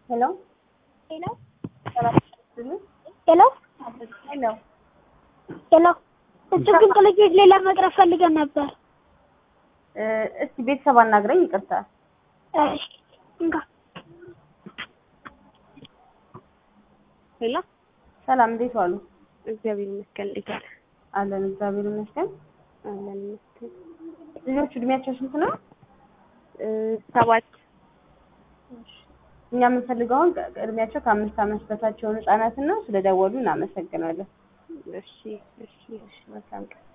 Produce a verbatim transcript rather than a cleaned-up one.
ሄሎ ሄሎ ሄሎ ሄሎ ሄሎ ሄሎ እዚህ ግን ከልጆች ሌላ መቅረብ ፈልገን ነበር። እስቲ ቤተሰብ አናግረኝ። ይቅርታ። እሺ እንካ ሄሎ ሰላም፣ እንዴት ዋሉ? እግዚአብሔር ይመስገን። እንዴት ዋለ? አለን፣ እግዚአብሔር ይመስገን። አለን ይመስገን። ልጆቹ እድሜያቸው ስንት ነው? ሰባት እኛ የምንፈልገው አሁን እድሜያቸው ከአምስት ዓመት በታች የሆኑ ህጻናትን ነው። ስለደወሉ እናመሰግናለን። እሺ እሺ እሺ፣ መልካም ቀን።